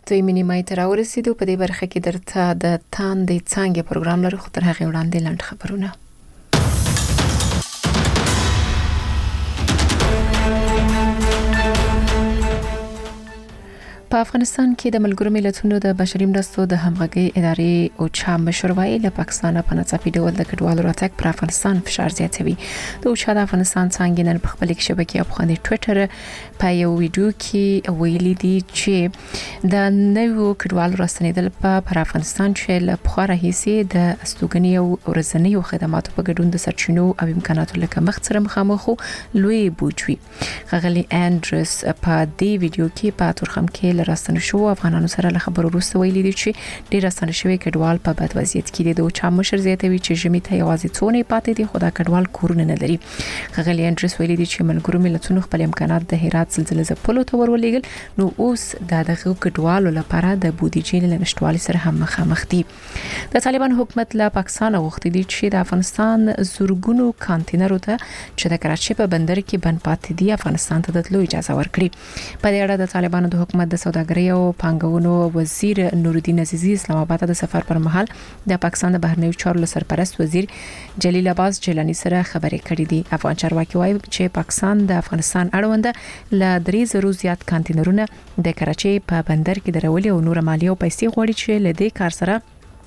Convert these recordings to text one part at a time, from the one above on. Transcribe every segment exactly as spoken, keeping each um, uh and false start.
دوی نیمه ته راورسېدو. په دې برخه کې درته د تاندې څانګې پروګرام لرو، خو تر هغه وړاندې لنډ خبرونه. په افغانستان کې د ملګرو ملتونو د بشري مرستو د همغږي ادارې او چا مشروعي له پاکستان په ناڅاپي ډول د کډوالو راتګ پر افغانستان فشار زیاتوي. د اوچا د افغانستان څنګه نن په خپل شبکې په خاني ټوئیټر په یو ویډیو کې ویلي دي چې د نوو کډوالو راستنیدل په افغانستان چې له پخوانه هيسي د استوګنۍ او ورځنیو خدماتو په ګډون د سرچینو او امکاناتو لکه مخ سره مخامخ لوی بوجوي. غلي انډرس په دې ویډیو کې په تورخم کې راستنه شو افغانانو سره له خبرو وروسته ویلي دي چې ډیر راستنه شوی کډوال په بد وضعیت کې دي. د چا مشر زیاتوي چې ژمي ته یوازې څونه پاتې دي، خو دا کډوال کورونه نه لري. غلي انډرس ویلي دي چې ملګرو ملتونو خپل امکانات د هرات زلزلې ځپلو ته ورولېګل، نو اوس د دغه کډوالو لپاره د بودیجې له نشټوالي سره هم مخامخ دي. د طالبان حکومت له پاکستان غوښتي دي چې د افغانستان زورګونو کانټینرو ته چې د کراچۍ په بندر کې بند پاتې دي افغانستان ته د تلو اجازه ورکړي. په دې اړه د طالبانو د حکومت د سوداګرۍ او پانګونو وزیر نورالدین عزیزی اسلام آباد ته د سفر پر مهال د پاکستان د بهرنیو چارو سرپرست وزیر جلیل عباس جیلانی سره خبرې کړې دي. افغان چارواکي وایي چې پاکستان د افغانستان اړوند ل درې زره زیات کانټینرونه د کراچۍ په بندر کې درولې او نور مالیه او پیسې غوړي چې ل دې کار سره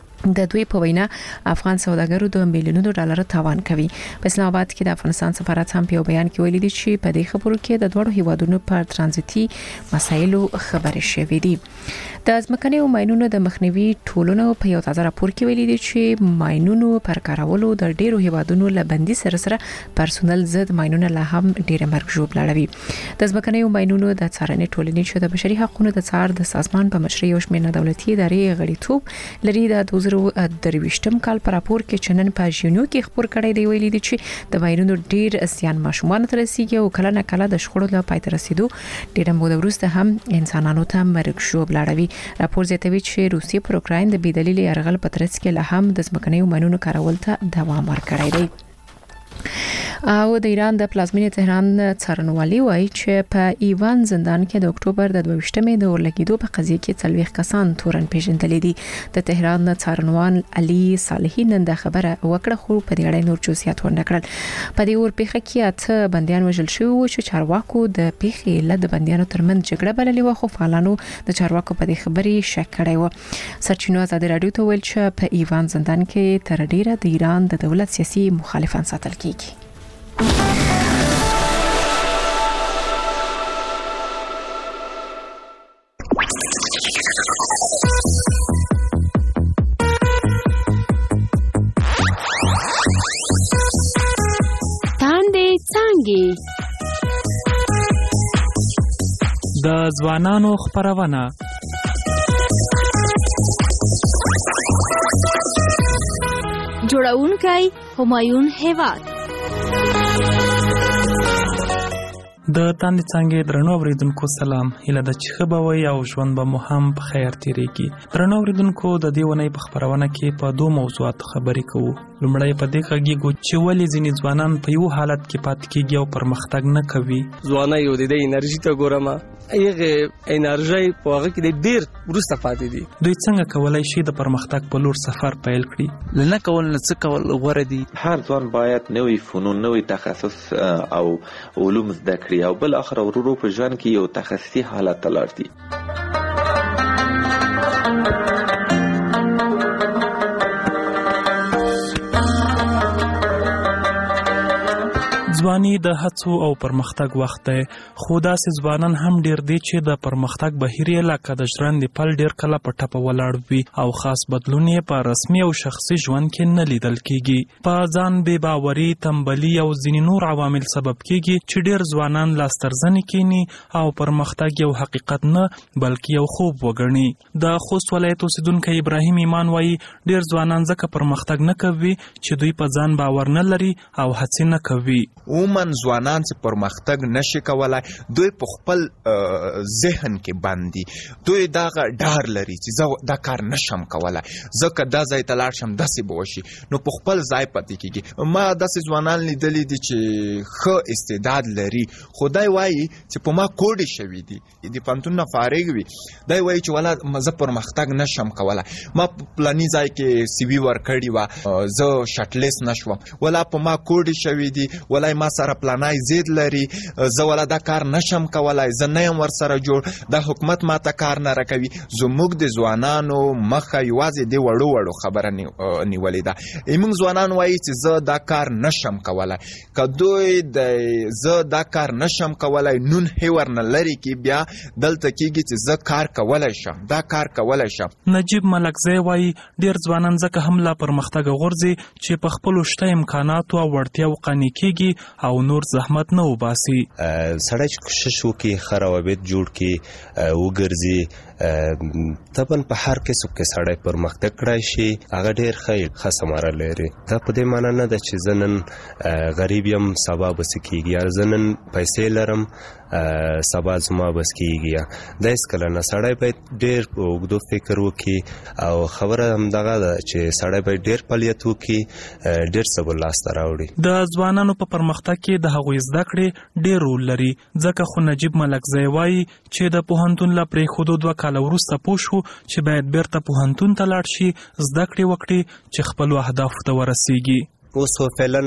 د دوی په وینا افغان سوداګرو د میلیونونو ډالر تاوان کوي. په اسلام آباد کې د افغانستان سفارت هم په بیان کې ویلي دي چې په دې خبرو کې د دوړو هیوادونو پر ترانزیتي مسایلو خبرې شوې دي. د ځمکني ماینونو د مخنیوي ټولنو په یو تازه راپور کې ویلي دي چې ماینونو پر کارولو د ډیرو هیوادونو له بندي سره سره پرسونل ضد ماینونه لا هم ډیر مرګ ژوب لړوي. د ځمکني ماینونو د څارنې ټولنې چې د بشري حقوقو د څار د سازمان په مشرۍ او شمېر دولتي ادارې غړیتوب لري د دوه زره درویشتم کال پر راپور کې چنن په ژوندو کې خبر کړی دی ویلي دي چې د ماینونو ډیر زیان ماشومان تر رسیدي او کله نه کله د شخړو له پای ته رسیدو ډیر موده وروسته هم انسانانو ته مرګ ژوب لړوي. راپور زیاتوي چې روسي پر اوکراین د بيدلیل يرغل په ترڅ کې له هم د ځمکني ماینونو کارول ته دوام ورکړی دی. او د ایران د پلازمینې تهران څارنوالي وایي چې په ایوان زندان کې د اکتوبر د دویشتمې د ورلګیدو په قضیه کې څلوېښت کسان تورن پیژندل دي. د تهران څارنوال علي صالحي نن د خبره وکړه، خو په دې اړه نور جزئیات ورنکړل. په دې ورپېخه کې اته بنديان وژل شوي وو چې چارواکو د پیښې له بنديانو ترمنځ جګړه بللې و، خو فعالانو د چارواکو په دې خبرې شک کړی و. سرچینو ازادي رادیو ته ویل چې په ایوان زندان کې تر ډیره د ایران د دولت سیاسي مخالفان ساتل کیږي. تاندې څانګې د ځوانانو خبرونه جوړونکی همایون هیواد. د تاندې څنګه درنو اوریدونکو سلام، هیله د چې خبروي او ژوند به مو هم په خیر تیریږي. درنو اوریدونکو د دې ونې په خبرونه کې په دوه موضوعات خبرې کوو. لومړی په دې خګيګو چې ولې ځینې ځوانان په یو حالت کې پات کېږي او پرمختګ نه کوي. ځواني یو د انرژي ته ګورم، ایغه انرژي په هغه کې ډیر ورسته پاتې دي. دوی څنګه کولای شي د پرمختګ په لور سفر پیل کړي؟ لنه کول نه څه کول غوړه دي. هر ځوان باید نوې فنون، نوې تخصص او علوم زده کړي او بل اخر ورورو په ژوند کې یو تخصصي حالت تلار دي. ځواني د هڅو او پرمختګ وخت دی، خو داسې ځوانان هم ډیر دي چې د پرمختګ بهیر یې لکه د ژرندې پل ډیر کله په ټپه ولاړ وي او خاص بدلون یې په رسمي او شخصي ژوند کې نه لیدل کیږي. په ځان بې باوري، تنبلي او ځینې نور عوامل سبب کیږي چې ډیر ځوانان لاسترزنې کینی او پرمختګ یو حقیقت نه بلکې یو خوب وګڼي. د خوست ولایت اوسیدونکی ابراهیم ایمان وایي ډیر ځوانان ځکه پرمختګ نه کوي چې دوی په ځان باور نه لري او هڅې نه کوي. عموما ځوانان چې پرمختګ نشي کولای دوی په خپل ذهن کې بند دي، دوی دغه ډار لري چې زه دا کار نشم کولای، زه که دا ځای ته لاړ شم داسې به وشي، نو په خپل ځای پاتې کېږي. ما داسې ځوانان لیدلي دي چې ښه استعداد لري خو دی وایي چې په ما کوډې شوي دي، د پوهنتون نه فارغ وي، دی وایي چې ولا زه پرمختګ نشم کولای، ما په پلاني ځای کې سی وي ورکړې وه زه شټلیست نشوم، ولا په ما کوډې شوي دي، ولا ما سره پلانای زید لري، زه ولا دا کار نشم کولای، زه نه یم ورسره جوړ، دا حکومت ما ته کار نه راکوي. زموږ د ځوانانو مخه یوازې د وړو وړو خبره نیولې ده. موږ ځوانان وایي چې زه دا کار نشم کولای، که دوی د زه دا کار نشم کولای نون هیور نه لري کې بیا دلته کېږي چې زه کار کولی شم، دا کار کولی شم. نجیب ملکزی وایي ډېر ځوانان ځکه هم لا پرمختګ غورځي چې په خپلو شته امکاناتو او وړتیاو قانع کېږي او نور زحمت نه وباسي. سړی چې کوشش وکړي ښه روابط جوړ کړي وګرځي، طبعا په هر کسب کې سړی پرمختګ کړی شي هغه ډېر ښه ښه ثمره لري. دا په دې معنا نه ده چې زه نن غریب یم سبا به څه کېږي، یا زه نن پیسې لرم سبا زما بس کېږي، دا هېڅکله نه. سړی باید ډېر په اوږدو فکر وکړي او خبره همدغه ده چې سړی باید ډېر فعالیت وکړي، ډېر څه به لاسته راوړي. د ځوانانو په پرمختګ کې د هغوی زده کړې ډېر رول لري، ځکه خو نجیب ملکزی وایي چې د پوهنتون له پرېښودو دوه کاله وروسته پوه شو چې باید بیرته پوهنتون ته لاړ شي، زده کړې وکړي چې خپلو اهدافو ته ورسیږي. اوس فعلا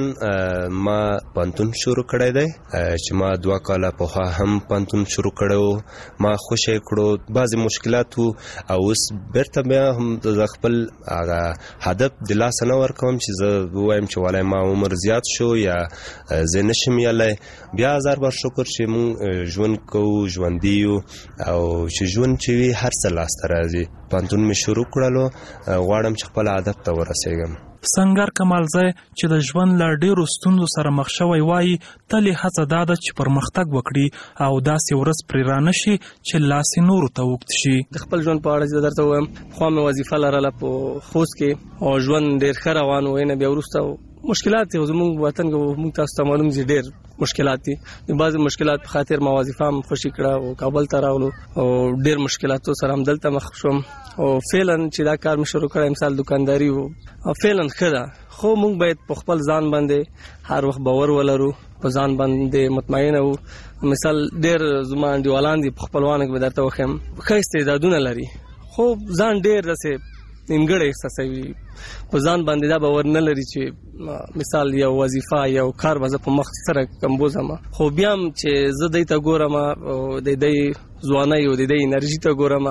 ما پوهنتون شروع کړی دی چې ما دوه کاله پخوا هم پوهنتون شروع کړی، ما خوشی کړو، بعضې مشکلات وو او اوس بیرته بیا هم د خپل هغه هدف د لاسه نه ورکوم چې زه ووایم چې والای ما عمر زیات شو یا زه نشم یلی. بیا هزار بار شکر چې مونږ ژوند کوو، ژوندي یو او چې ژوند چې وي هر څه لاسته راځي. پوهنتون مې شروع کړلو، غواړم چې خپل هدف ته ورسېږم. سنگر کمالزی چې د ژوند له ډېرو ستونزو سره مخ شوی وایي تل یې هڅه دا ده چې پرمختګ وکړي او داسې ورځ پرې رانشي چې لاس یې نورو ته اوږد شي. د خپل ژوند په اړه چې درته ووایم، پخوا مې وظیفه لرله په خوست کې او ژوند ډېر ښه روان و، نه بیا وروسته مشکلات دي. زموږ وطن کې موږ تاسو ته معلوم دي ډېر مشکلات دي، بعضې مشکلات په خاطر ما وظیفه هم خوشي کړه او کابل ته راغلو او ډېر مشکلاتو سره هم دلته مخ شوم او فعلا چې دا کار مې شروع کړی مثال دکانداري و فعلا ښه ده، خو موږ باید په خپل ځان باندې هر وخت باور ولرو، په ځان باندې مطمئنه وو. مثال ډېر زما انډیوالان دي په خپلوانو کې به درته وښیم ښه استعدادونه لري، خو ځان ډېر داسې نیمګړی احساسوي، په ځان باندې دا باور نه لري چې مثال یو وظیفه یو کار به زه په مخ سره کمبوزم، خو بیا هم چې زه دی ته ګورم او د دی ځوانۍ او د دی انرژي ته ګورم،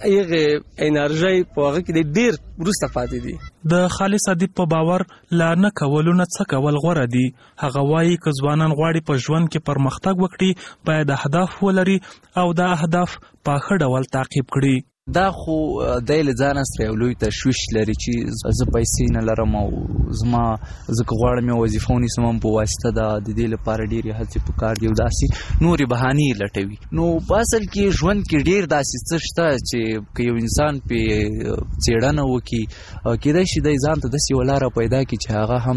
هغې انرژۍ په هغه کې ډېر وروسته پاتې دي. د خالص ادیب په باور لا نه کولو نه څه کول غوره دي. هغه وایي که ځوانان غواړي په ژوند کې پرمختګ وکړي باید اهداف ولري او دا اهداف په ښه ډول تعقیب کړي. دا خو دی له ځانه سره یو لوی تشویش لري چې زه پیسې نه لرم او زما زه که غواړم یو وظیفه ونیسم هم په واسطه ده، د دې لپاره ډېرې هڅې پکار دي او داسې نورې بهانې لټوي. نو په اصل کې ژوند کې ډېر داسې څه شته چې که یو انسان پې څېړنه وکړي کېدای شي دی ځان ته داسې یوه لاره پیدا کړي چې هغه هم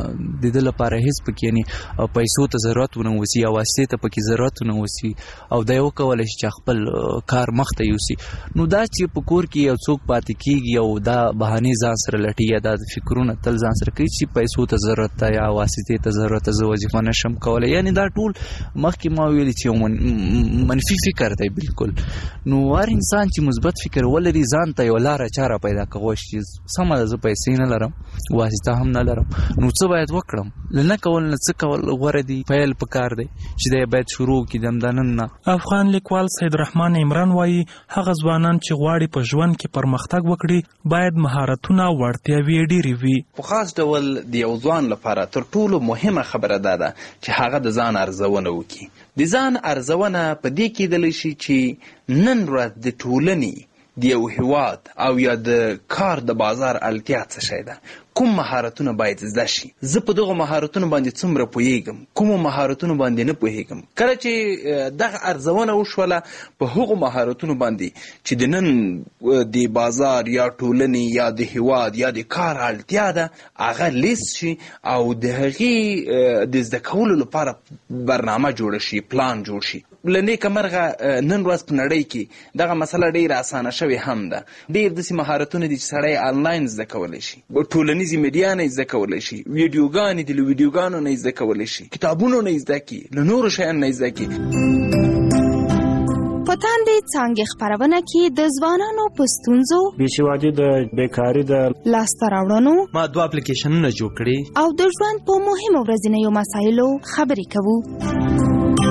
د ده لپاره هېڅ پکې یعنې پیسو ته ضرورت ونه وسي یا واسطې ته پکې ضرورت ونه وسي او دی وکولی شي چې خپل کار مخته یوسي. نو دا چې په کور کې یو څوک پاتې کېږي او دا بهانې ځان سره لټي یا دا فکرونه تل ځان سره کوي چې پیسو ته ضرورت ده یا واسطې ته ضرورت ده، زه وظیفه نشم کولی، یعنې دا ټول مخکې ما ویلي چې یو منفي فکر دی بالکل. نو هر انسان چې مثبت فکر ولري ځان ته یو لاره چاره پیدا کولی شي، سمه ده زه پیسې نه لرم واسطه هم نه لرم، نو څه باید وکړم؟ له نه کول نه څه کول غوره دي، پیل پکار دی چې دی باید شروع کړي د همدا نن نه. افغان لیکوال سید رحمان عمران وایي هغه ځوانان چې غواړي په ژوند کې پرمختګ وکړي باید مهارتونه او وړتیاوې ډېرې وي. په خاص ډول د یو ځوان لپاره تر ټولو مهمه خبره دا ده چې هغه د ځان ارزونه وکړي. د ځان ارزونه په دې کېدلی شي چې نن ورځ د ټولنې د یو هیواد او یا د کار د بازار اړتیا څه شی ده، کوم مهارتونه باید زده شي، زه په دغه مهارتونو باندې څومره پوهیږم، کومو مهارتونو باندې نه پوهیږم. کله چې دغه ارزونه وشوله په هغو مهارتونو باندې چې د نن د بازار یا ټولنې یا د هیواد یا د کار اړتیا ده هغه لیست شي او د هغې د زده کولو لپاره برنامه جوړه شي، پلان جوړ شي. له نیکه مرغه نن ورځ په نړۍ کې دغه مسله ډېره اسانه شوې هم ده. ډېر داسې مهارتونه دي چې سړی آنلاین زده کولی شي، ټولنیزې میډیا نه یې زده کولی شي، ویډیوګانې دي له ویډیوګانو نه یې زده کولی شي، کتابونو نه یې زده کړي، له نورو شیانو نه یې زده کړي. په تاندې څانګې خپرونه کې د ځوانانو په ستونزو، بېسوادي د بیکاري د لاسته راوړنو، ما دوه اپلیکیشنونه جوړ کړي او د ژوند په مهمو ورځنیو مسایلو خبرې کوو.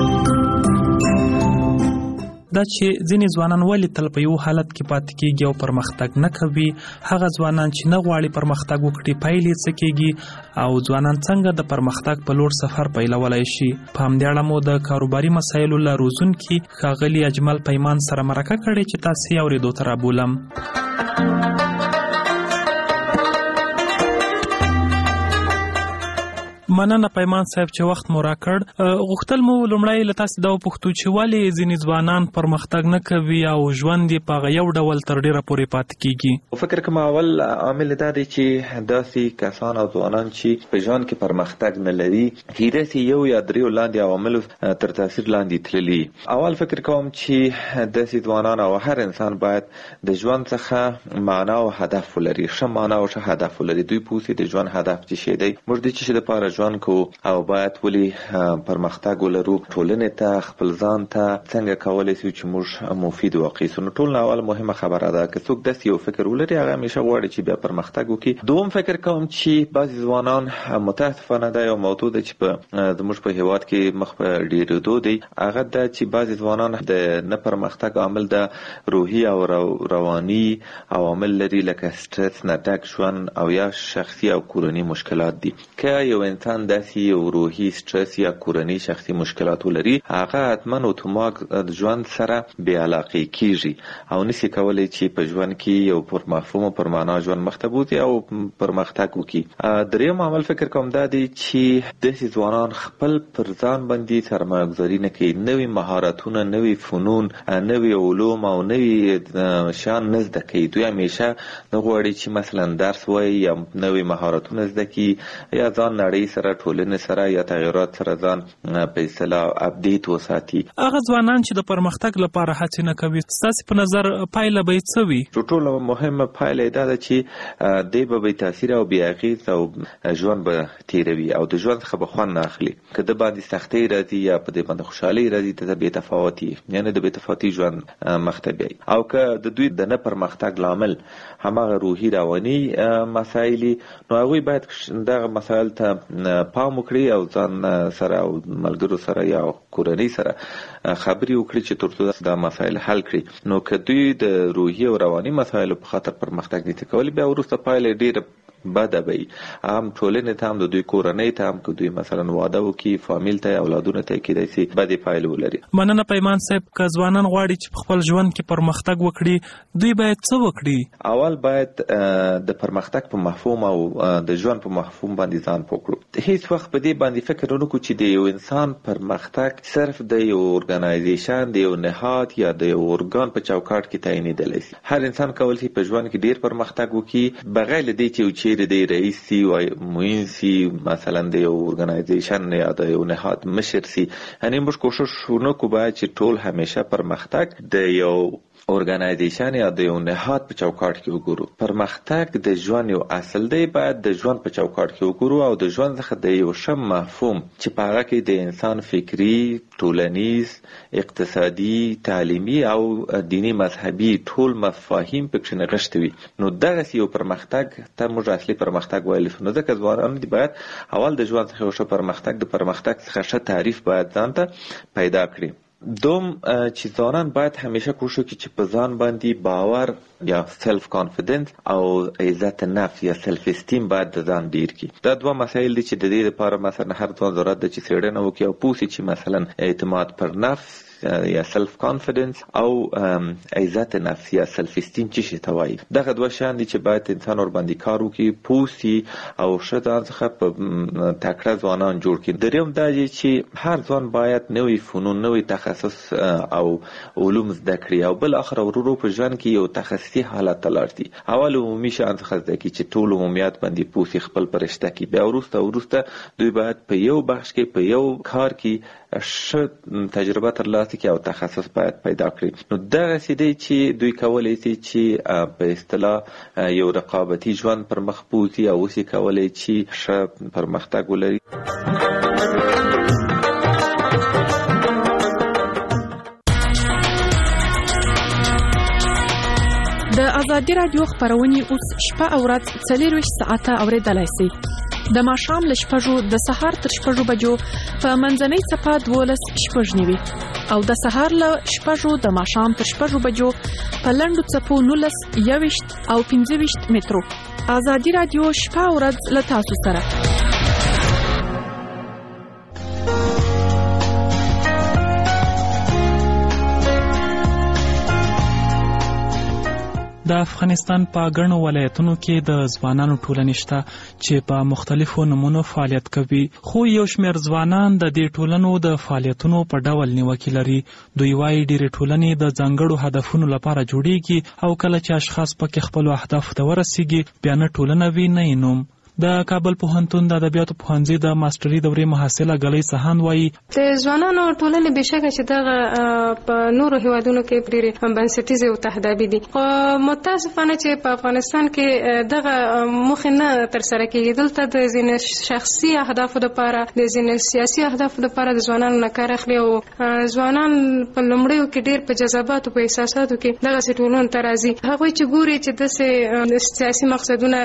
دا چې ځینې ځوانان ولې تل په یو حالت کې پاتې کېږي او پرمختګ نه کوي، هغه ځوانان چې نه غواړي پرمختګ وکړي پایلې څه کېږي، او ځوانان څنګه د پرمختګ په لور سفر پیلولی شي. په همدې اړه مو د کاروباري مسایلو له روزونکي ښاغلي اجمل پیمان سره مرکه کړې چې تاسې یې اورېدو ته رابولم. مننه پیمان صاحب چې وخت مو راکړ. غوښتل مو لومړی له تاسې دا وپوښتو چې ولې ځینې ځوانان پرمختګ نه کوي او ژوند یې په هغه یو ډول تر ډېره پورې پاتې کېږي. فکر کوم اول عامل دا دی چې داسې کسان او ځوانان چې په ژوند کې پرمختګ نه لري هیداسې یو یا دریو لاندې عواملو تر تاثیر لاندې تللي. اول فکر کوم چې داسې ځوانان او هر انسان باید د ژوند څخه معنا او هدف ولري، ښه معنا او ښه هدف ولري. دوی پوهېږي د ژوند هدف څه شی دی، موږ د څه شي دپاره ژوند کو او باید ولې پرمختګ ولرو، ټولنې ته خپل ځان ته څنګه کولی شو چې موږ مفید واقع سو. نو ټول اول مهمه خبره ده که څوک داسې یو فکر ولري هغه همیشه غواړي چې بیا پرمختګ وکړي. دوم فکر کوم چې بعضې ځوانان متاسفانه دا یو موضوع ده چې په زموږ په هیواد کې مخ په ډېرېدو دی، هغه دا چې بعضې ځوانان د نه پرمختګ عامل د روحي او رواني عوامل لري لکه سټرس نه ډک ژوند او یا شخصي او کورني مشکلات دي. که یو انسان داسې یو روحي سټرس یا کورني شخصي مشکلات ولري هغه حتما اتومات ژوند سره بې علاقې کېږي او نشي کولی چې په ژوند کې یو پر مفهوم او پر معنا ژوند مخته بوځي او پرمختګ وکړي. دریم عامل فکر کوم دا دی چې داسې ځوانان خپل پر ځان باندې سرمایه ګذاري نه کوي، نوي مهارتونه، نوي فنون، نوي علوم او نوي شیان نه زده کوي. دوی همیشه نه غواړي چې مثلا درس وایي یا نوي مهارتونه زده کړي یا ځان نړۍ سره ټولنې سره یا تغیرات سره ځان په اصطلاح اپډیټ وساتي. هغه ځوانان چې د پرمختګ لپاره هڅې نه کوي ستاسې په نظر پایله به یې څه وي؟ تر ټولو مهمه پایله یې دا ده چې دی به بې تاثیره او بې اغېزه او ژوند به تېروي او د ژوند څخه به خوند نه اخلي. که د باندې سختۍ راځي یا په دې باندې خوشحالۍ راځي ته بې تفاوتي یعنې د بې تفاوتي ژوند مخته بیایي. او که د دوی د نه پرمختګ لامل هماغه روحي رواني مسایل نو هغوی باید دغه مسایل ته پام وکړي او ځان سره او ملګرو سره یا کورنۍ سره خبرې وکړي چې ترڅو دا مسایل حل کړي. نو که دوی د روحي او رواني مسایلو په خاطر پرمختګ نشي کولی بیا وروسته پایله ډېره بده به وي، هم ټولنې ته هم د دوی کورنۍ ته هم که دوی مثلا واده وکړي فامیل ته اولادونو ته کېدای شي بدې پایلې ولري. مننه پیمان صاحب. که ځوانان غواړي چې په خپل ژوند کې پرمختګ وکړي دوی باید څه وکړي؟ اول باید د پرمختګ په مفهوم او د ژوند په مفهوم باندې ځان پوه کړو. هیڅ وخت په دې باندې فکر ونه کړو چې د یو انسان پرمختګ صرف د یو ارګنایزیشن د یو نهاد یا د یو ارګان په چوکاټ کې تعینېدلی شي. هر انسان کولی شي په ژوند کې ډېر پرمختګ وکړي بغیر له دې چې چیرې د رئیس سی و معین سی مثلا د یو ارګنایزیشن یا د یو نهاد مشر سی. یعنې موږ کوشش ونه کوو باید چې ټول همیشه پرمختګ د یو ارګنایزیشن یا د یو نهاد په چوکاټ کې وګورو. پرمختګ د ژوند یو اصل دی، باید د ژوند په چوکاټ کې وګورو او د ژوند څخه د یو ښه مفهوم چې په هغه کې د انسان فکري، ټولنیز، اقتصادي، تعلیمي او دینی مذهبي ټول مفاهیم پکې نغښتي وي. نو دغسې یو پرمختګ ته موږ اصلي پرمختګ ویلی شو. نو ځکه ځوانان دي باید اول د ژوند څخه یو ښه پرمختګ د پرمختګ څخه ښه تعریف باید ځان ته پیدا کړي. دوم چې ځوانان باید همیشه کوشش وکړي چې په ځان باندې باور یا سلف کانفیډنس او عزت نفس یا سلف استیم باید د ځان ډیر کړي. دا دوه مسایل دي چې د دې لپاره مثلا هر ځوان ضرورت ده چې څېړنه وکړي او پوه شي چې مثلا اعتماد پر نفس یا سلف کانفیډنس او عزت نفس یا سلف استیم چې شي توای دغه دوه شان دي چې باید انسان ور باندې کار وکړي پوسی او شته څخه په تکړه ځوانان جوړ کړي. دریم دا چې هر ځوان باید نوې فنون نوې تخصص او علوم زده کړي او بل اخر ورورو په ژوند کې یو تخصصي حالت تلارتي. اول عمومي شان څخه زده کړي چې ټول عمومیت باندې پوسی خپل پرشته کې بیا ورسته ورسته دوی باید په یو بخش کې په یو کار کې ښه تجربه ترلاسه کړي او تخصص باید پیدا کړي. نو دغه سیدی چې دوی کولای شي چې په اصطلاح یو رقابتي ژوند پر مخ بوځي او اوس یې کولای چې ښه پرمختګ ولري. د ازادي راډیو خبرونه اوس شپه او ورځ څلور ویشت ساعته اوریدلای شئ. د ماښام له شپږو د سهار تر شپږو بجو په منځنۍ څپه دولس شپږ نیوي او د سهار له شپږو د ماښام تر شپږو بجو په لنډو څپو نولس یوویشت او پنځه ویشت مترو. ازادي راډیو شپه او ورځ له تاسو سره. د افغانستان په ګڼو ولایتونو کې د ځوانانو ټولنې شته چې په مختلفو نمونو فعالیت کوي، خو یو شمېر ځوانان د دې ټولنو د فعالیتونو په ډول نیوکې لري. دوی وایي ډېرې ټولنې د ځانګړو هدفونو لپاره جوړیږي او کله چې اشخاص پکې خپلو اهدافو ته ورسیږي بیا نه ټولنه وي نه یې نوم. د کابل پوهنتون د ادبیاتو پوهنځي د ماستري دورې محصله ګلۍ سهان وایي د ځوانانو ټولنې بشکه چې دغه په نورو هیوادونو کې ډېرې بنسټیزې او تهدابي دي، خو متاسفانه چې په افغانستان کې دغه موخې نه ترسره کېږي. دلته د ځینې شخصي اهدافو لپاره د ځینې سیاسي اهدافو لپاره د ځوانانو نه کار اخلي او ځوانان په لومړیو کې ډېر په جذباتو په احساساتو کې دغسې ټولنو ته راځي. هغوی چې ګوري چې داسې سیاسي مقصدونه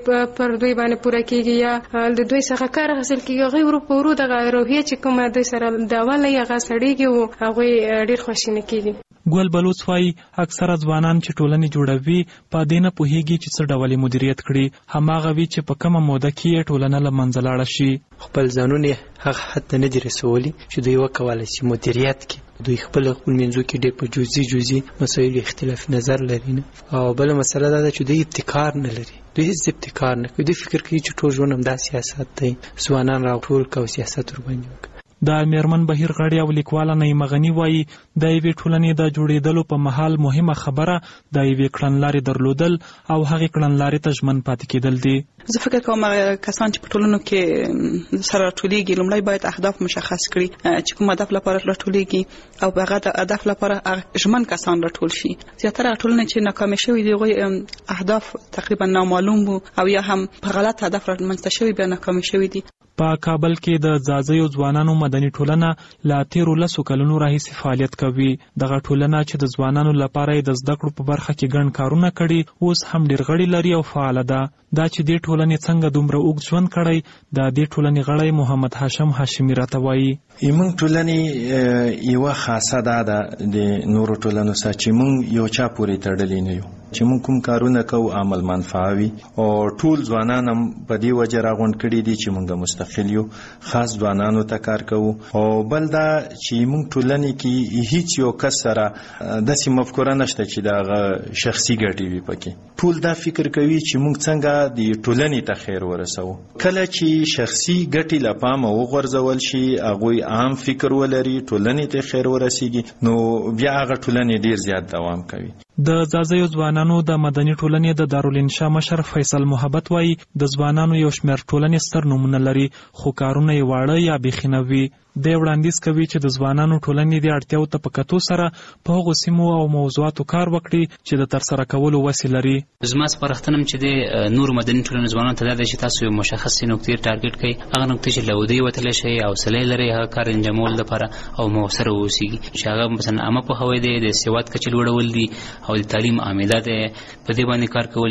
پر دوی باندې پوره کېږي یا د دوی څخه کار حاصل کېږي، هغوی ورو په ورو دغه روحیه چې کومه دوی سره د اوله یې هغه سړېږي او هغوی ډېر خواشینه کېږي. ګل بلوڅ وایي اکثره ځوانان چې ټولنې جوړوي په دې نه پوهېږي چې څه ډول یې مدیریت کړي، هماغه وي چې په کومه موده کې یې ټولنه له منځه لاړه شي. خپل ځانونه هغه حد ته نه دي رسولي چې دوی وکولی شي مدیریت کړي. دوی خپل خپل منځو کې ډېر په جزئي جزئي مسایلو اختلاف نظر لري نه. او بله مسله دا ده چې دوی ابتکار نه لري، دوی هیڅ ابتکار نه کوي. دوی فکر کوي چې ټول ژوند همدا سیاست دی، ځوانان راټول کړه او سیاست ورباندې وکړه. د میرمن بهیر غړي او لیکواله نعیمه غني وایي د یوې ټولنې د جوړېدلو په مهال مهمه خبره د یوې کړنلارې درلودل او هغې کړنلارې ته ژمن پاتې کېدل دي. زه فکر کوم کسان چې په ټولنو کې سره راټولېږي لومړی باید اهداف مشخص کړي چې کوم هدف لپاره راټولېږي او په هغه هدف لپاره ژمن کسان راټول شي. زیاتره ټولنې چې ناکامې شوي دي هغوی اهداف تقریبا نامعلوم وو او یا هم په غلط هدف رامنځته شوي بیا ناکامې شوي دي. په کابل کې د ځاځیو ځوانانو مدني ټولنه لا تیرو لسو کلونو راهیسې فعالیت کوي. دغه ټولنه چې د ځوانانو لپاره د زده کړو په برخه کې ګڼ کارونه کړي اوس هم ډېر غړي لري او فعاله ده. دا چې دې ټولنې څنګه دومره اوږد ژوند کړی د دې ټولنې غړی محمد هاشم هاشمي راته وایي موږ ټولنې یوه خاصه دا ده د نورو ټولنو سره چې موږ یو چا پورې تړلي نه یو، چې موږ کوم کارونه کوو عمل منفعه وي او ټول ځوانان هم په دې وجه راغونډ کړي دي چې موږ مستقل یو، خاص ځوانانو ته کار کوو. او بل دا چې موږ ټولنې کې هیڅ یو کس سره داسې مفکوره نشته چې دغه شخصي ګټې وي پکې. ټول دا فکر کوي چې موږ څنګه د ټولنې ته خیر ورسوو. کله چې شخصي ګټې له پامه وغورځول شي، هغوی عام فکر ولري، ټولنې ته خیر ورسیږي، نو بیا هغه ټولنې ډیر زیات دوام کوي. د ځاځیو ځوانانو د مدني ټولنې د دارالانشا مشر فیصل محبت وایي د ځوانانو یو شمېر ټولنې ستر نومونه لري خو کارونه یې واړه یا بیخي نه وي. دی وړاندیز کوي چې د ځوانانو ټولنې د اړتیاو ته په کتو سره په هغو سیمو او موضوعاتو کار وکړي چې د ترسره کولو وسې لري. زما سپارښتنه چې د نورو مدني ټولنو ځوانانو ته دا ده چې تاسو یو مشخصې نقطې ټارګټ کړئ، هغه نقطې چې له ودې وتلی شئ، حوصله یې لرئ هغه کار انجامولو لپاره او مؤثره واوسیږي، چې هغه مثلا عامه پوهاوی دی، د سواد کچې لوړول دي او د تعلیم عامده دی، په دې باندې کار کول دي.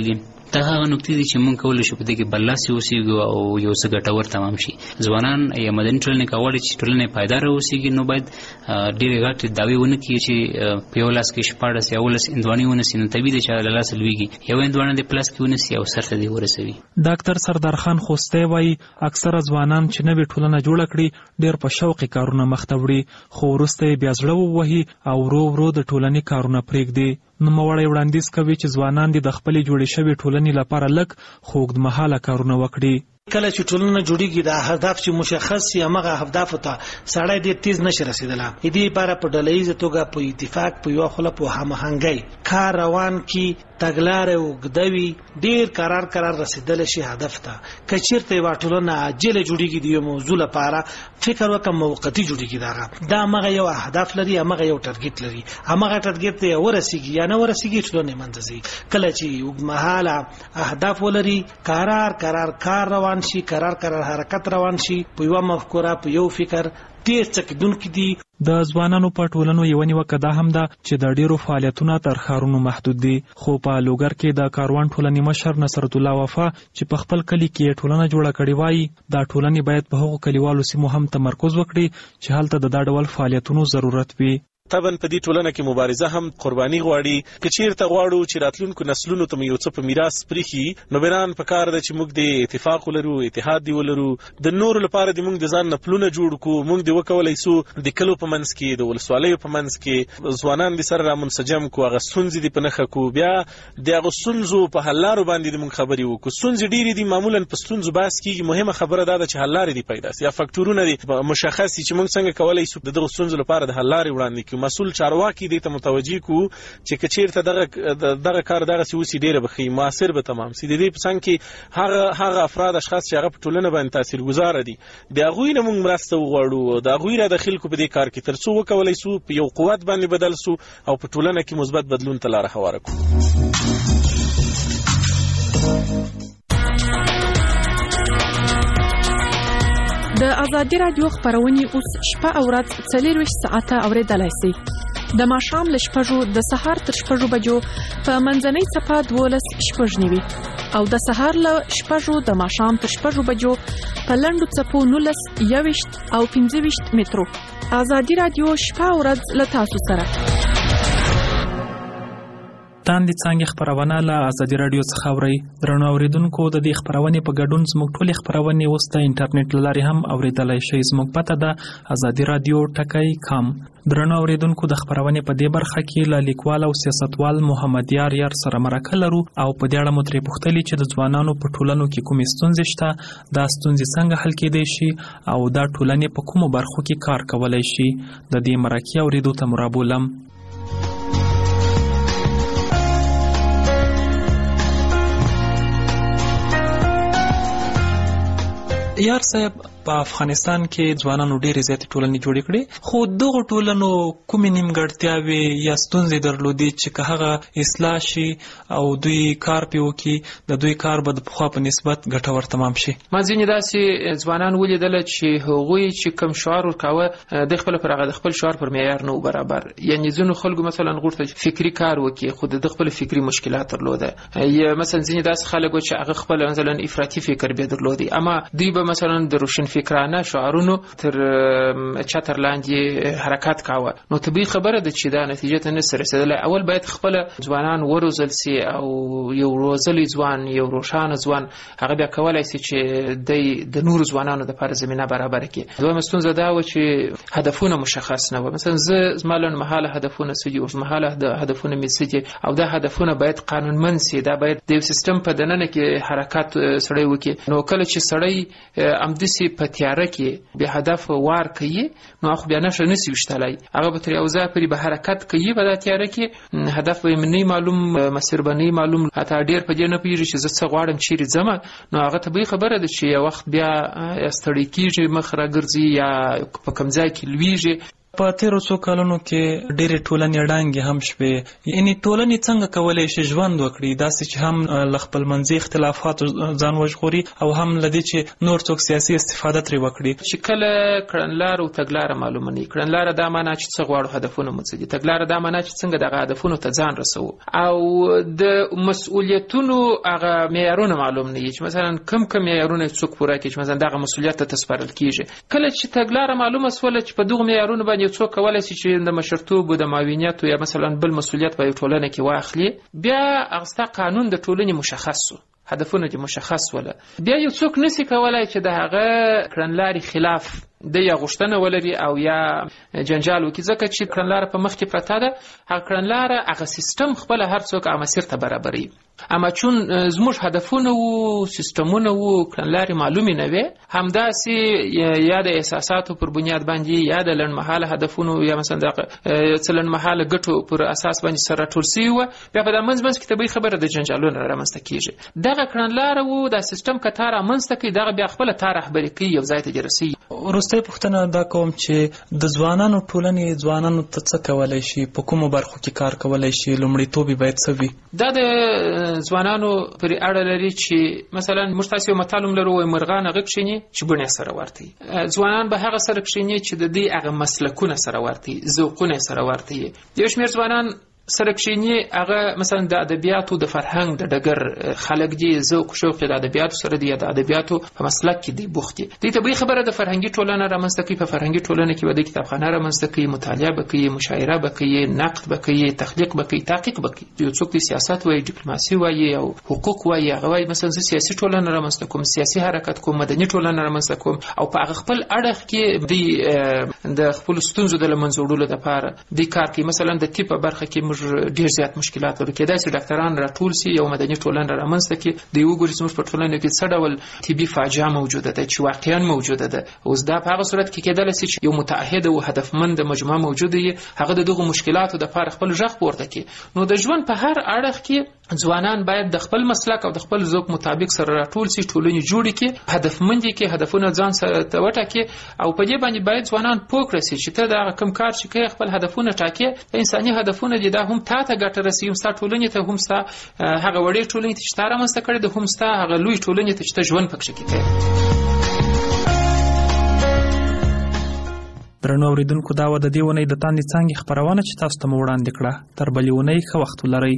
دا هغه نکتې دي چې موږ کولی شو په دې کې برلاسي اوسېږو او یو څه ګټور تمام شي. ځوانان یا مدني ټولنې که غواړي چې ټولنه پایداره اوسېږي نو باید ډېرې غټې دعوې ونه کړي چې په یو لاس کې شپاړس یا اوولس هندواڼې ونیسي، نو طبیعي دی چې له لاسه لوېږي. یو هندواڼه دې په لاس کې ونیسي او سر ته دې ورسوي. ډاکټر سردار خان خوستی وایي اکثره ځوانان چې نوې ټولنه جوړه کړي ډېر په شوقي کارونه مخته وړي، خو وروسته یې بیا زړه ووهي او ورو ورو د ټولنې کارونه پرېږدي. نوموړی وړاندیز کوي چې ځوانان دې د خپلې جوړې شوې ټولنې لپاره لږ خو اوږدمهاله کارونه وکړي. کله چې ټولنه جوړیږي د هدف چې مشخص یا مغه اهداف ته سړی ډېر تیز نشي رسیدلی. دې لپاره په ډلهییزه توګه په اتفاق په یوه خوله په هماهنګۍ کار روان کړي، تګلارې اوږده وي، ډېر قرار قرار رسیدلی شي هدف ته. که چېرته یوه ټولنه عاجله جوړیږي د یو موضوع لپاره فکر وکړه موقتي جوړیږي، دغه دا همغه یو اهداف لري، همغه یو ټارګېټ لري، همغه ټارګېټ ته ورسیږي یا نه ورسیږي ټولنه یې منځه ځي. کله چې اوږدمهاله اهداف ولري، قرار قرار کار روان شي، قرار قرار حرکت روان شي، په یوه مفکوره په یو فکر ډېر څه کېدونکي دي. د ځوانانو په ټولنو یوه نیوکه دا هم ده چې د ډېرو فعالیتونه تر ښارونو محدود دي. خو په لوګر کې د کاروان ټولنې مشر نصرت الله وفا چې په خپل کلي کې ټولنه جوړه کړې وایي دا ټولنې باید په هغو کلیوالو سیمو هم تمرکز وکړي چې هلته د دا ډول فعالیتونو ضرورت وي. طبعا په دې ټولنه کې مبارزه هم قرباني غواړي. که چیرته غواړو چې راتلونکو نسلونو ته یو څه په میراث پریښي، نو بران په کار ده چې موږ د اتفاق ولرو، اتحاد دی ولرو، د نورو لپاره د موږ د ځان نه پلونه جوړ کړو. موږ د وکولای سو د کلو په منځ کې، د ولسوالیو په منځ کې ځوانان د سره را منسجم کو، هغه ستونزې دي په نښه کو، بیا د هغه ستونزو په حل لارو باندې د موږ خبرې وکړو. ستونزې ډېرې دي، معمولا په ستونزو بحث کېږي، مهمه خبره دا ده چې حل لارې دي پیدا سي یا فکټورونه دي مشخص دي چې موږ څنګه کولای سو د دغو ستونزو لپاره د حل لارې وړاندې کړو. مسؤل چارواکي کې دې ته متوجي کو چې کچیرته دغه دغه کار دغه سوسی ډیره بخي موثر به تمام سي. د دې په څنګه کې هغه هغه افراد اشخاص چې هغه په ټولنه باندې تاثیرګذار دي، د هغوی نه موږ مرسته وغواړو، د هغوی را داخل کو په دې کار کې ترڅو وکولای سو په یو قوت باندې بدل سو او په ټولنه کې مثبت بدلون ته لار هواره کړو. د ازادي رادیو خبرونه اوس شپه او ورځ څلور ساعته اوریدلای شئ. د ماښام له شپږو د سهار تر شپږو بجو په منځنۍ صفه دولس شپږ نیوي او د سهار له شپږو د ماښام تر شپږو بجو په لنډو څپو نولس یوویشت او پنځه ویشت مترو. ازادي رادیو شپه او ورځ له تاسو سره. تاندې څنګه خبرونه له ازادي رادیو څخه اوري. درنو اوریدونکو د دې خبرونه په ګډون زموږ ټولې خبرونه اوس د انټرنیټ لارې هم اوریدلای شئ. زموږ پته ده ازادي رادیو ټکای کام. درنو اوریدونکو د خبرونه په دې برخه کې له لیکوال او سیاستوال محمد یار یار سره مرکه لرو او په دې اړه مو ترې پوښتلي چې د ځوانانو په ټولنو کې کومې ستونزې شته، دا ستونزې څنګه حل کېدای شي او دا ټولنې په کومو برخو کې کار کولای شي. د دې مرکې اوریدو ته مرابولم. یار صاحب، په افغانستان کې ځوانانو ډېرې زیاتې ټولنې جوړې کړې، خو دغو ټولنو کومې نیمګړتیاوې یا ستونزې درلودې چې که هغه اصلاح شي او دوی کار پې وکړي، د دوی کار به د پخوا په نسبت ګټور تمام شي؟ ما ځینې داسې ځوانان ولیدله چې هغوی چې کوم شعار ورکاوه د خپل پر هغه د خپل شعار پر معیار نه برابر. یعنې ځینو خلکو مثلا غوښتل فکري کار وکړي خو د خپل فکري مشکلات درلوده، یا مثلا ځینې داسې خلک چې هغه خپل مثلا افراطي فکر به درلودي، اما دوی به مثلا د روشن فکرانه شعارونو تر چتر لاندې حرکت کاوه. نو طبیعي خبره ده چې دا نتیجه ته نسي رسیدلی. اول باید خپل ځوانان وروزل سي او یو روزلی ځوان، یو روښانه ځوان هغه بیا کولای سي چې د نورو ځوانانو دپاره زمینه برابره کړي. دویمه ستونزه دا وه چې هدفونه مشخص نه وه. مثلا زه زما لنډمهاله هدفونه څه دي، اوږدمهاله هدفونه مې څه دي، او دا هدفونه باید قانونمند سي. دا باید د یو سیستم په دننه کې حرکت سړی وکړي. نو کله چې سړی امدسي په تیاره کې به هدف وار کوي، نو خو بیا نشه نسی وشتلای، هغه به تر یو ځای پورې به حرکت کوي، په دا تیاره کې هدف به نه معلوم، مسیر به نه معلوم، حتی ډیر په دې نه پیږي چې زه څه غواړم چیرې ځم. نو هغه طبیعي خبره ده چې یو وخت بیا ستړی کېږي، مخ راګرځي یا په کوم ځای کې لویږي. په تیرو څو کلونو کې ډېرې ټولنې ړانګې هم شوې، یعنې ټولنې څنګه کولی شي ژوند وکړي داسې چې هم له خپلمنځي اختلافاتو ځان وژغوري او هم له دې چې نور څوک سیاسي استفاده ترې وکړي. چې کله کړنلاره او تګلاره معلومه نه وي، کړنلاره دا معنا چې څه غواړو هدفونه مو څه دي، تګلاره دا معنا چې څنګه دغه هدفونو ته ځان رسوو، او د مسؤلیتونو هغه معیارونه معلوم نه وي چې مثلا کم کم معیارونه څوک پوره کړي چې مثلا دغه مسؤلیت ته تسپارل کیږي. کله چې تګلاره معلومه سوله چې په دغه معیارونو باندې څوک کولای شي چې د مشرتوب او د معاونیت یا مثلا بل مسؤلیت په ټولنه کې واخلي، بیا هغه قانون د ټولنې مشخص شو، هدفونه دې مشخص وله، بیا یو څوک نسی کولای چې د هغه کړنلارې خلاف د یا غوښتنه ولري او یا جنجال وکړي، ځکه چې کړنلاره په مخ کې پرته ده، هغه کړنلاره هغه سیستم خپل هر څوک هغه مسیر ته برابروي. اما چون زموږ هدفونه وو، سیستمونه وو، کړنلارې معلومې نه وې، همداسې یا د احساساتو پر بنیاد باندې یا د لنډمهاله هدفونو یا مثلا د څه لنډمهاله ګټو پر اساس باندې سره راټول سوي وه، بیا په دا منځ منځ کې طبیعي خبره د جنجالونو رامنځته کېږي. دغه کړنلاره وو، دا سیستم که تا رامنځته کوي، دغه بیا خپله تا رهبري کوي، یو ځای ته دې رسوي. وروستۍ پوښتنه دا کوم چې د ځوانانو ټولنې ځوانانو ته څه کولی شي، په کومو برخو کې کار کولی شي، لومړیتوب یې باید څه وي؟ دا د ځوانانو پرې اړه لري چې مثلا موږ تاسو یو متل هم لرو، وایي مرغان هغه کښېني چې بڼې سره ورته وي، ځوانان به هغه سره کښېني چې د دې هغه مسلکونه سره ورته وي، ذوقونه سره ورته وي. یو شمېر ځوانان سره کښېني هغه مثلا د ادبیاتو د فرهنګ د ډګر خلک دي، ذوق شوق د ادبیاتو سره دی، د ادبیاتو په مسلک کې دی بوخت دي. دې طبیعي خبره د فرهنګي ټولنه رامنځته کوي، په فرهنګي ټولنه کې به د کتابخانه رامنځته کوي، مطالعه به کوي، مشاعره به کوي، نقد به کوي، تخلیق به کوي، تحقیق به کوي. یو څوک د سیاست وایي، ډیپلوماسي وایي او حقوق وایي، هغه وایي مثلا زه سیاسي ټولنه رامنځته کوم، سیاسي حرکت کوم، مدني ټولنه رامنځته کوم، او په هغه خپل اړخ کې دی د خپل ستونزو د له منځه وړلو لپاره دی کار کوي. مثلا د طب په برخه کې موږ ډېر زیات مشکلات لرو، کېدای شي ډاکټران راټول سي، یو مدني ټولنه رامنځته کړي، د یو ګوري زموږ په ټولنه کې څه ډول طبي فاجعه موجوده ده چې واقعا موجوده ده. اوس دا په هغه صورت کې کېدلی شي چې یو متعهد او هدفمند مجموعه موجوده وي، هغه د دغو مشکلاتو دپاره خپل غږ پورته کړي. نو د ژوند په هر اړخ کې ځوانان باید د خپل مسلک او د خپل ذوق مطابق سره راټول سي، ټولنې جوړې کړي، هدفمند کړي، هدفونه ځان سره وټاکي، او په دې باندې باید ځوانان پوه کړي چې ته دا کوم کار چې کوي خپل هدفونه ټاکي، انساني هدفونه دي، دا هم تا ته ګټه رسوي، هم ستا ټولنې ته، هم ستا هغه وړې ټولنې ته چې تا رامنځته کړې ده، هم ستا هغه لوی ټولنې ته چې ته ژوند پکښې کوې. درنو اورېدونکو، دا وه د دې اونۍ د تاندې څانګې خپرونه چې تاسو ته مو وړاندې کړه. تر بلې اونۍ ښه وخت ولرئ.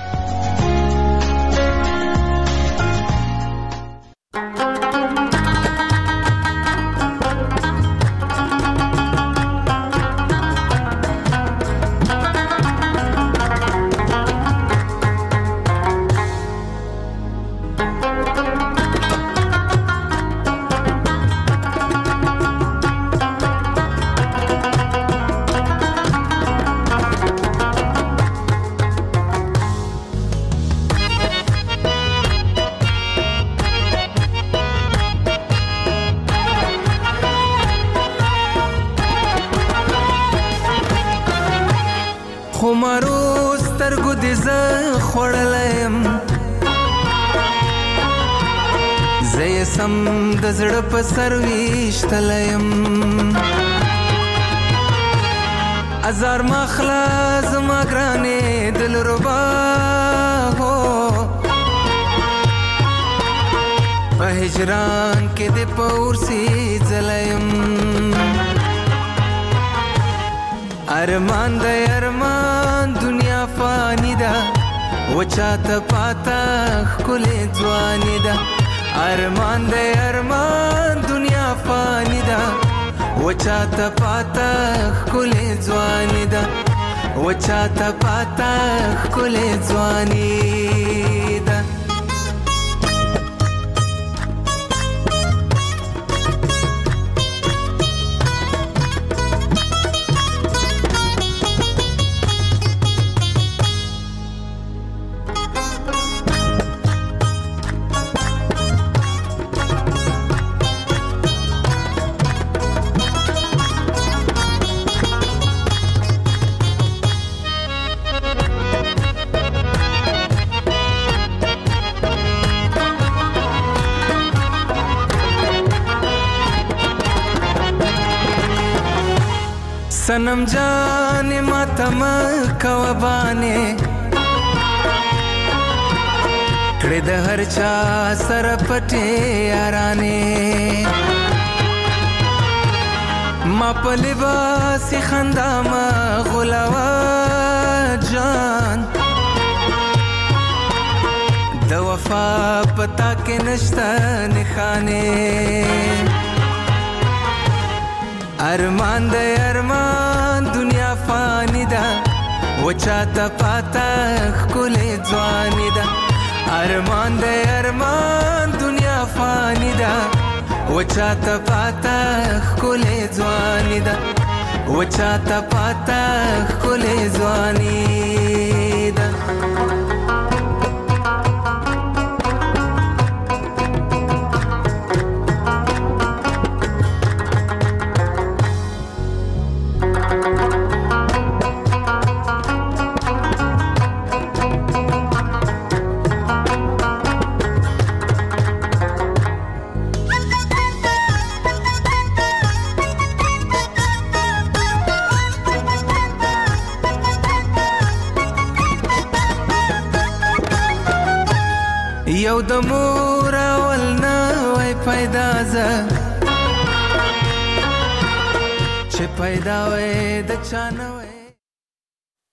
د زړه په سر ویشتلیم، ازار مخلا زما ګرانې دلربا هو، په هجران کې د پورسي ځلیم، ارمان د ارمان دنیا فانی ده، وچاته پاته ښکلې ځواني ده، ارمان د ارمان دنیا فانی ده، وچاته پاته ښکلې ځواني ده، وچاته پاته ښکلې ځواني ده. صنم جان ماتم کوبانه کړه د هر چا سره پټه یارانه ما په لباس خندا ما غلاوا جان د وفا پتا کې نشته نخانه ارمان د ارمان دنیا فانی ده وچا ته پاتا خلې ځواني ده ارمان د ارمان دنیا فانی ده وچا ته پاتا خلې ځواني ده وچا ته پاتا خلې ځواني ده یو د مور اول نه وای پیدا زه چې پیدا وای د چانه